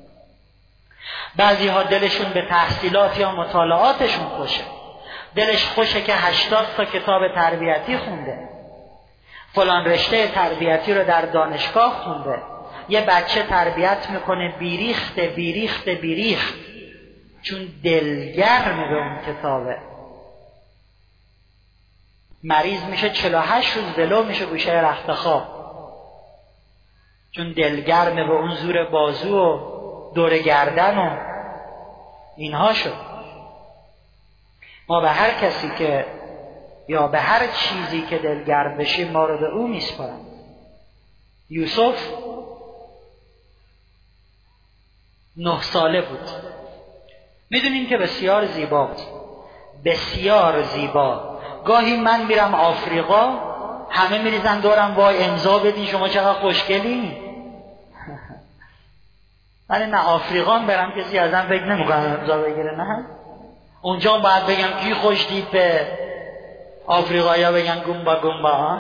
بعضی ها دلشون به تحصیلات یا مطالعاتشون خوشه. دلش خوشه که هشتاد تا کتاب تربیتی خونده، فلان رشته تربیتی رو در دانشگاه خونده، یه بچه تربیت میکنه بیریخت بیریخت بیریخت چون دلگرم به اون کتابه. مریض میشه چهل و هشت روز ولو میشه گوشه رخت خواب چون دلگرم به اون زور بازو و دور گردن و اینها شد. ما به هر کسی که یا به هر چیزی که دلگرم بشیم ما رو به او میسپاریم. یوسف نه ساله بود. میدونین که بسیار زیبا بود، بسیار زیبا. گاهی من میرم آفریقا، همه میریزن دورم، وای امضا بدین شما چقدر خوشگلی. ولی نه آفریقا برم کسی ازم فکر نمیکنه امضا بگیره، نه اونجا باید بگم کی خوش دید به آفریقایا، بگن گومبا گومبا.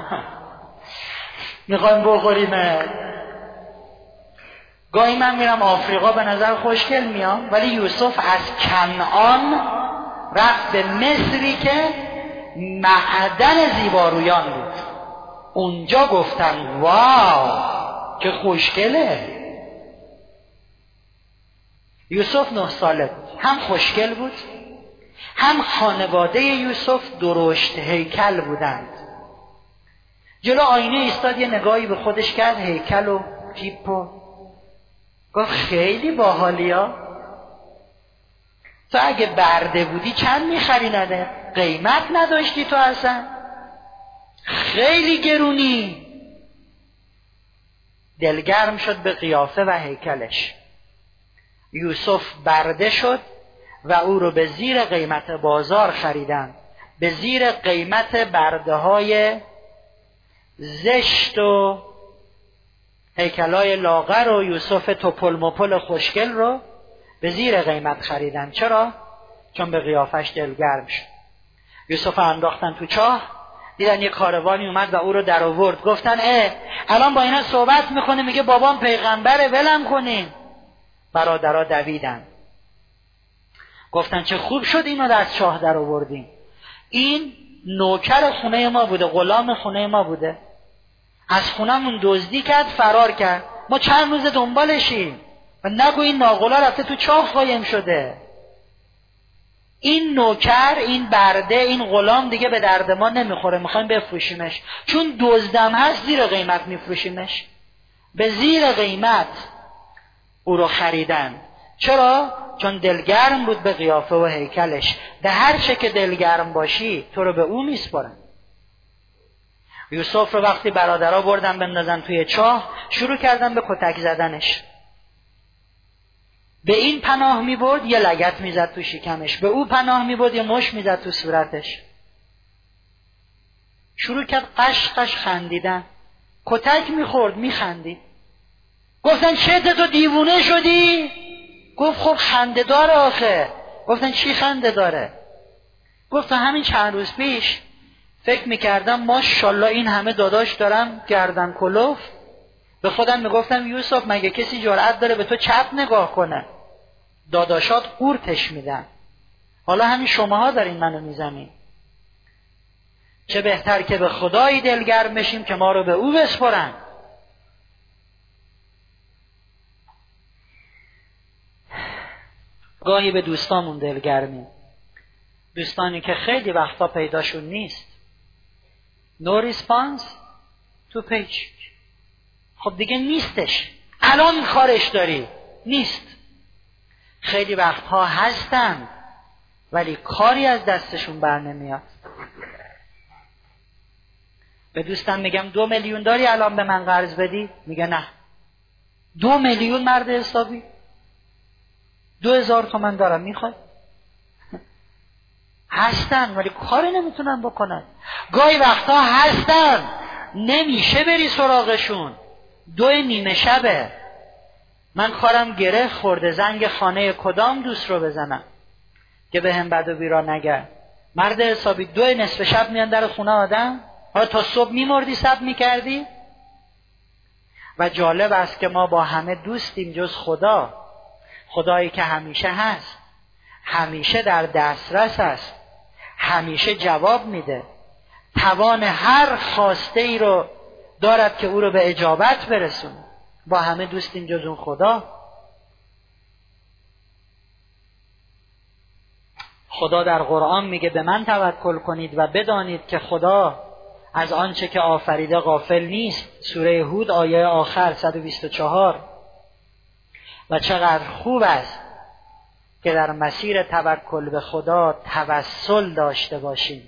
میخوایم بخوریم. گاهی من میرم آفریقا به نظر خوشگل میام، ولی یوسف از کنعان رفت به مصری که معدن زیبارویان بود. اونجا گفتن واو که خوشگله. یوسف نه ساله بود، هم خوشگل بود، هم خانواده یوسف درشت هیکل بودند. جلو آینه ایستاد، یه نگاهی به خودش کرد، هیکل و تیپ و گفت خیلی باحالی ها. تو اگه برده بودی چند میخریدنه؟ قیمت نداشتی تو اصلا، خیلی گرونی. دلگرم شد به قیافه و هیکلش. یوسف برده شد و او رو به زیر قیمت بازار خریدن، به زیر قیمت برده های زشت و هیکلای لاغر و یوسف توپل مپل خوشگل رو به زیر قیمت خریدن. چرا؟ چون به قیافش دلگرم شد. یوسف انداختن تو چاه، دیدن یه کاروانی اومد و او رو در آورد. گفتن اه الان با اینا صحبت میکنه، میگه بابام پیغمبره، ولم کنین. برادرها دویدن، گفتن چه خوب شد اینو از چاه در آوردیم. این نوکر خونه ما بوده، غلام خونه ما بوده، از خونمون دزدی کرد، فرار کرد، ما چند روز دنبالشیم و نگو این ناقلا رفته تو چاه قایم شده. این نوکر، این برده، این غلام دیگه به درد ما نمیخوره، میخوایم بفروشیمش، چون دزدم هست زیر قیمت میفروشیمش. به زیر قیمت او رو خریدن. چرا؟ چون دلگرم بود به قیافه و هیکلش. به هر چه که دلگرم باشی تو رو به او میسپارن. یوسف رو وقتی برادرها بردن بندازن توی چاه، شروع کردن به کتک زدنش. به این پناه می برد یه لگد می زد تو شکمش، به او پناه می برد یه مش می زد تو صورتش. شروع کرد قش قش خندیدن. کتک می خورد می خندید. گفتن چه تو دیوونه شدی؟ گفت خب خنده داره آخه. گفتن چی خنده داره؟ گفت همین چند روز پیش فکر میکردم ماشاءالله این همه داداش دارم گردن کلوف، به خودم میگفتم یوسف مگه کسی جرأت داره به تو چپ نگاه کنه؟ داداشات قورتش میدن. حالا همین شماها دارین منو میزنین. چه بهتر که به خدایی دلگرم بشیم که ما رو به او بسپرن. گاهی به دوستامون دلگرمیم، دوستانی که خیلی وقتا پیداشون نیست. no response to page. خب دیگه نیستش، الان کارش داری، نیست. خیلی وقتها هستن ولی کاری از دستشون بر نمیاد. به دوستم میگم دو میلیون داری الان به من قرض بدی؟ میگه نه. دو میلیون مرد حسابی؟ دو هزار تومن دارم میخوای؟ هستن ولی کاری نمیتونن بکنن. گاهی وقتا هستن نمیشه بری سراغشون. دو نیمه شبه، من کارم گره خورده، زنگ خانه کدام دوست رو بزنم که به هم بد و بیرا نگه. مرد حسابی دو نصف شب میان در خونه آدم. حالا تا صبح میمردی صبر میکردی. و جالب است که ما با همه دوستیم جز خدا. خدایی که همیشه هست، همیشه در دسترس است، همیشه جواب میده، توان هر خواسته ای رو دارد که او رو به اجابت برسونه. با همه دوستیم جز اون خدا. خدا در قرآن میگه به من توکل کنید و بدانید که خدا از آنچه که آفریده غافل نیست. سوره هود آیه آخر صد و بیست و چهار. و چقدر خوب است که در مسیر توکل به خدا توسل داشته باشیم.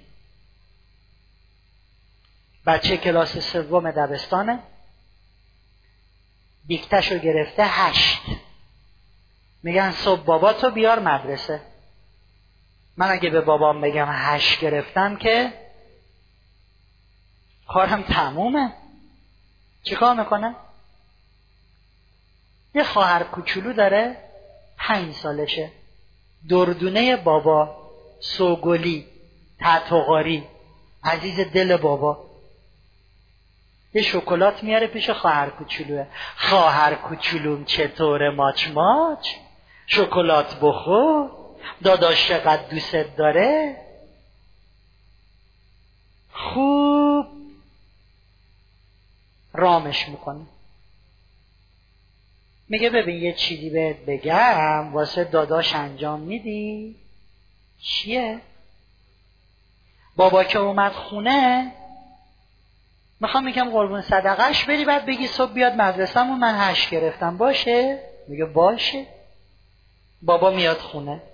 بچه کلاس سوم دبستانه، دیکتشو گرفته هشت. میگن صبح بابا تو بیار مدرسه. من اگه به بابام بگم هشت گرفتم که کارم تمومه. چی کار میکنه؟ یه خواهر کوچولو داره، پنج سالشه، دردونه بابا، سوگلی، تتوغاری، عزیز دل بابا. یه شکلات میاره پیش خواهر کوچولوه. خواهر کوچولوم چطوره ماچ ماچ؟ شکلات بخور، داداش چقدر دوست داره. خوب رامش میکنه. میگه ببین یه چیزی بهت بگم واسه داداش انجام میدی؟ چیه؟ بابا که اومد خونه میخوام میگم قربون صدقش بری، بعد بگی صبح بیاد مدرسه‌مون من هشت گرفتم. باشه؟ میگه باشه. بابا میاد خونه،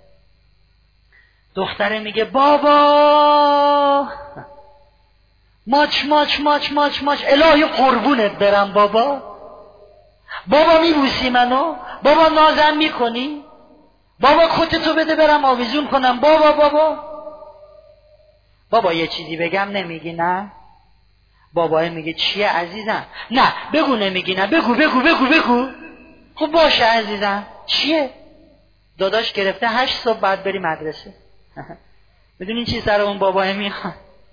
دختره میگه بابا ماچ ماچ ماچ ماچ ماچ، الهی قربونت برم بابا. بابا میبوسی منو؟ بابا نازم میکنی؟ بابا کتتو بده برم آویزون کنم. بابا بابا بابا یه چیزی بگم نمیگی نه؟ بابا میگه چیه عزیزم؟ نه بگو نمیگی نه، بگو بگو بگو بگو. خب باشه عزیزم. چیه؟ داداش گرفته هشت صبح بعد بری مدرسه. میدونین چی سر اون بابا میخواد؟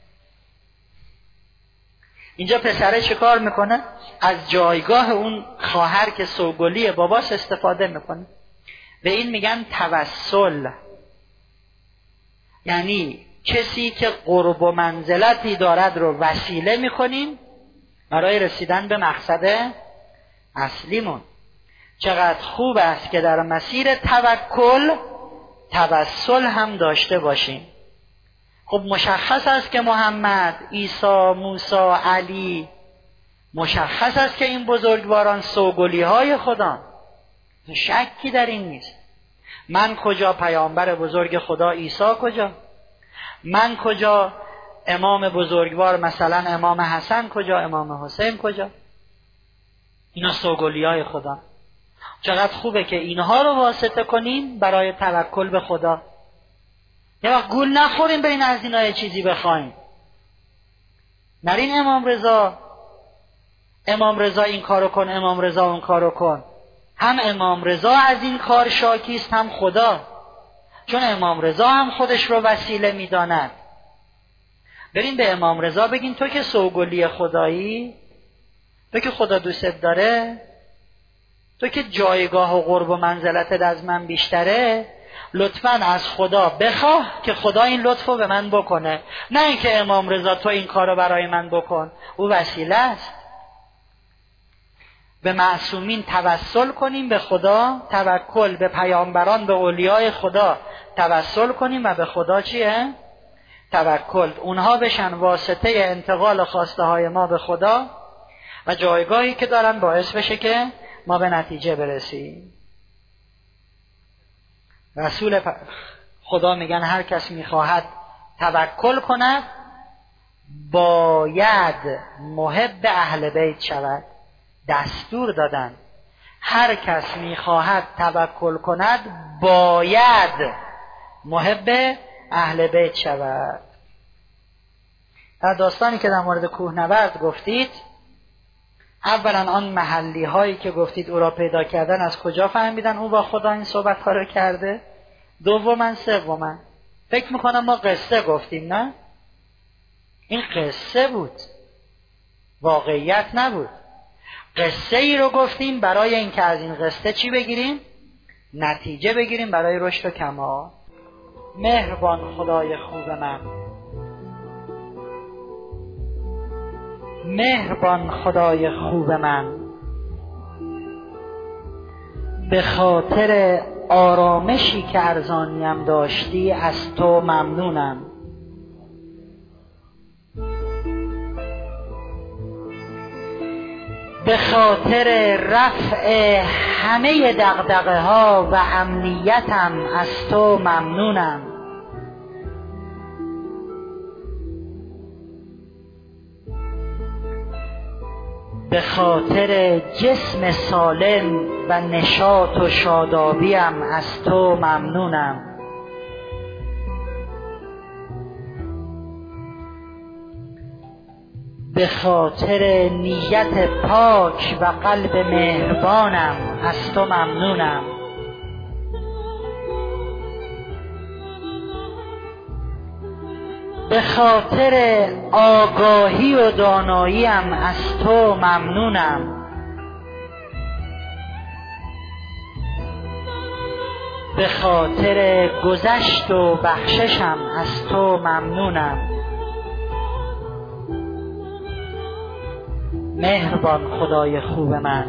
اینجا پسره چه کار میکنه؟ از جایگاه اون خواهر که سوگلی باباش استفاده میکنه. به این میگن توسل. یعنی کسی که قرب و منزلتی دارد رو وسیله میکنیم برای رسیدن به مقصد اصلیمون. چقدر خوب است که در مسیر توکل توسل هم داشته باشیم. خب مشخص است که محمد، عیسی، موسی، علی، مشخص است که این بزرگواران سوگلی های خدا، شکی در این نیست. من کجا پیامبر بزرگ خدا عیسی کجا؟ من کجا امام بزرگوار مثلا امام حسن کجا؟ امام حسین کجا؟ اینا سوگلی های خدا. چقدر خوبه که اینها رو واسطه کنیم برای توکل به خدا. یه وقت گول نخوریم برین از اینا یه چیزی بخوایم. نرین امام رضا امام رضا این کارو کن، امام رضا اون کارو کن. هم امام رضا از این کار شاکیست هم خدا، چون امام رضا هم خودش رو وسیله میداند. برین به امام رضا بگین تو که سوگلی خدایی، تو که خدا دوست داره، تو که جایگاه و قرب و منزلتت از من بیشتره، لطفاً از خدا بخواه که خدا این لطفو به من بکنه، نه اینکه امام رضا تو این کارو برای من بکن. او وسیله است. به معصومین توسل کنیم به خدا، توکل به پیامبران، به اولیای خدا توسل کنیم و به خدا چیه؟ توکل. اونها بشن واسطه انتقال خواسته های ما به خدا و جایگاهی که دارن باعث بشه که ما به نتیجه برسیم. رسول خدا میگن هر کس میخواهد توکل کند باید محب اهل بیت شود. دستور دادن هر کس میخواهد توکل کند باید محب اهل بیت شود. در داستانی که در مورد کوهنورد گفتید، اولا آن محلی هایی که گفتید او را پیدا کردن از کجا فهمیدن او با خدا این صحبت ها رو کرده؟ دوما سوما فکر میکنم ما قصه گفتیم، نه؟ این قصه بود، واقعیت نبود. قصه ای رو گفتیم برای اینکه از این قصه چی بگیریم؟ نتیجه بگیریم برای رشد و کمال. مهربان خدای خوب من، مهربان خدای خوب من، به خاطر آرامشی که ارزانیم داشتی از تو ممنونم. به خاطر رفع همه دغدغه ها و امنیتم از تو ممنونم. به به خاطر جسم سالم و نشاط و شادابیم از تو ممنونم. به خاطر نیت پاک و قلب مهربانم از تو ممنونم. به خاطر آگاهی و داناییم از تو ممنونم. به خاطر گذشت و بخششم از تو ممنونم. مهربان خدای خوب من،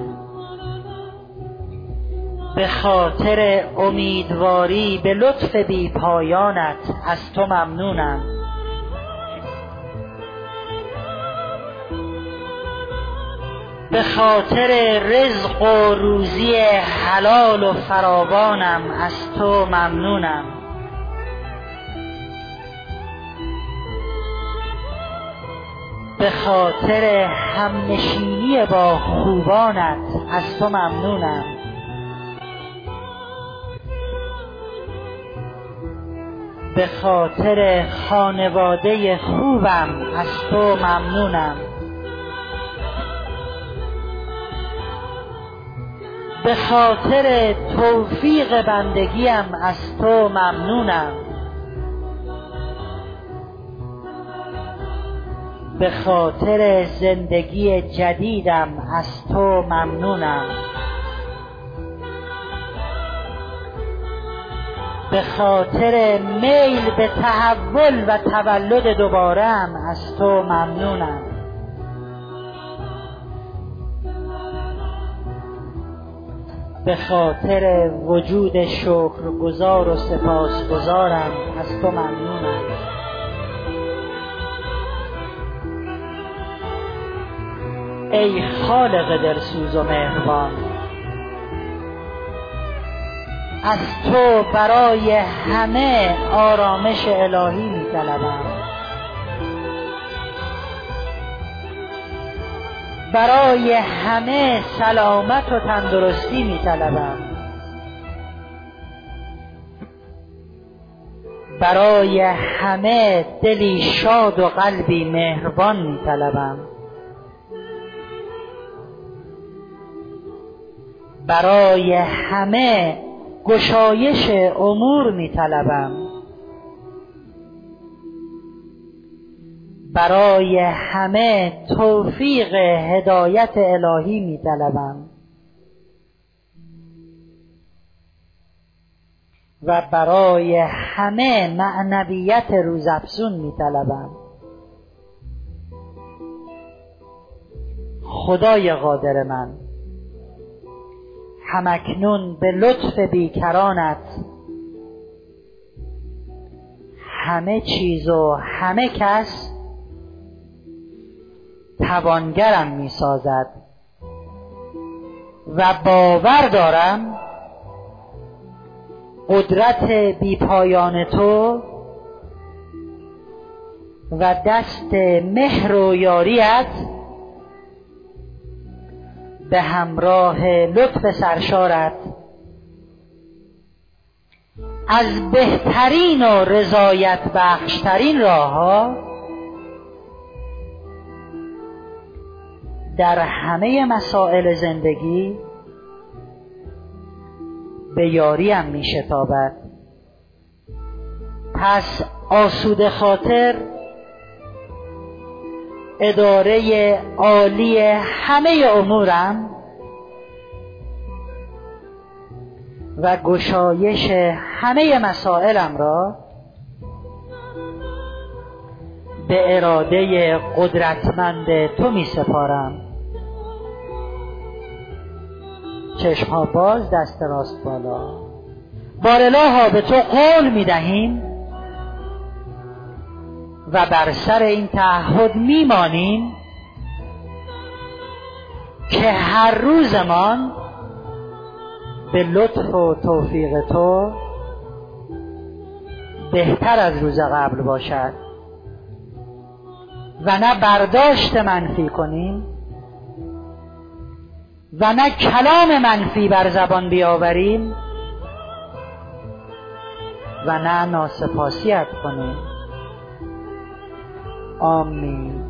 به خاطر امیدواری به لطف بی پایانت از تو ممنونم. به خاطر رزق و روزی حلال و فراوانم از تو ممنونم. به خاطر همنشینی با خوبانت از تو ممنونم. به خاطر خانواده خوبم از تو ممنونم. به خاطر توفیق بندگیم از تو ممنونم. به خاطر زندگی جدیدم از تو ممنونم. به خاطر میل به تحول و تولد دوباره‌ام از تو ممنونم. به خاطر وجود شکرگزار و سپاسگزارم از تو ممنونم. ای خالق دلسوز و مهربان، از تو برای همه آرامش الهی می طلبم، برای همه سلامت و تندرستی می طلبم، برای همه دلی شاد و قلبی مهربان می طلبم، برای همه گشایش امور می طلبم، برای همه توفیق هدایت الهی می طلبم و برای همه معنویت روزافزون می طلبم. خدای قادر من، همکنون به لطف بیکرانت همه چیز و همه کس توانگرم می سازد و باور دارم قدرت بی پایان تو و دست مهر و یاریت به همراه لطف سرشارت از بهترین و رضایت بخشترین راه ها در همه مسائل زندگی به یاریم می شتابد. پس آسوده خاطر اداره عالی همه امورم و گشایش همه مسائلم را به اراده قدرتمند تو می سپارم. چشمها باز، دست راست بالا. بارالها به تو قول می دهیم و بر سر این تعهد می مانیم که هر روزمان به لطف و توفیق تو بهتر از روز قبل باشد و نه برداشت منفی کنیم و نه کلام منفی بر زبان بیاوریم و نه ناسپاسیت کنیم. آمین.